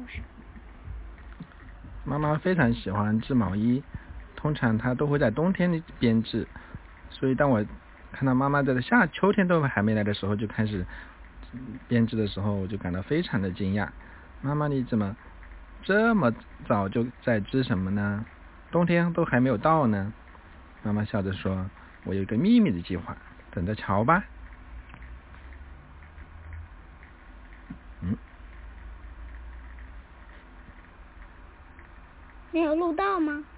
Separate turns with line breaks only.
什么？
妈妈非常喜欢织毛衣，通常她都会在冬天里编织，所以当我看到妈妈在秋天都还没来的时候就开始编织的时候，我就感到非常的惊讶。妈妈，你怎么这么早就在织什么呢？冬天都还没有到呢。妈妈笑着说，我有一个秘密的计划，等着瞧吧。
没有录到吗？